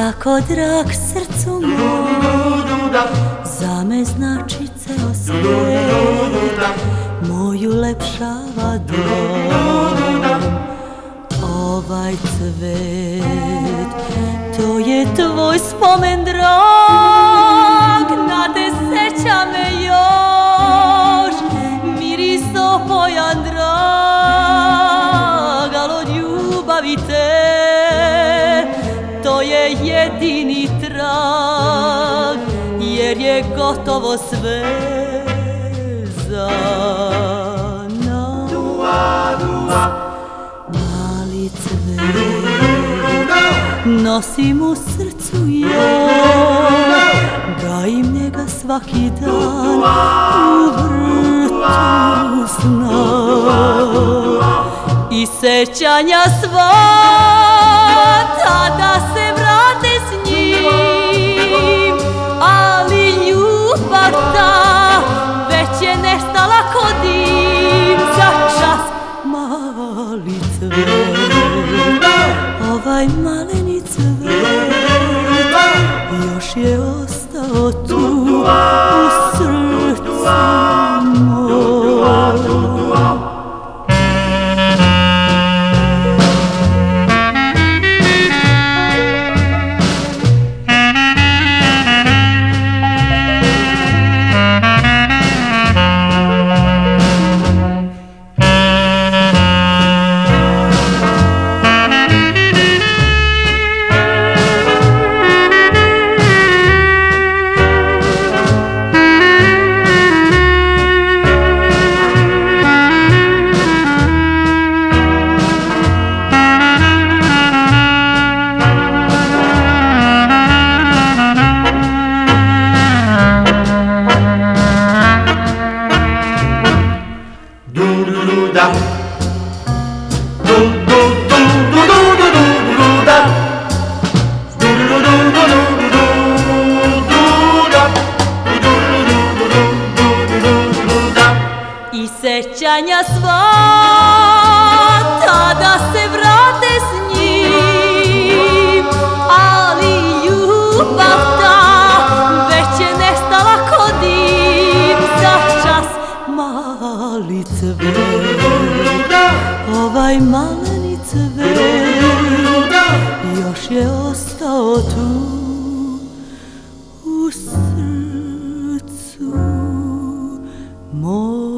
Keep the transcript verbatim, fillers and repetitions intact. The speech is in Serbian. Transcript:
tako drag srcu mom, za me znači ceo svijet, moju lepšava dom. Ovaj cvet, to je tvoj spomen drag, na te seća me još, miris opojan drag, al od ljubavi te, to je jedini trag, jer je gotovo sve za nas. Mali cvet nosim u srcu ja, gajim njega svaki dan u vrtu sna i sećanja sva tada se vrate s njim, ali ljubav ta već je nestala ko dim za čas. Mali cvet, ovaj maleni cvet, još je ostao tu u srcu mom. I sećanja sva tada se vrate s njim, ali ljubav ta već je nestala ko dim za čas. Mali cvet, ovaj maleni cvet, još je ostao tu u srcu mom.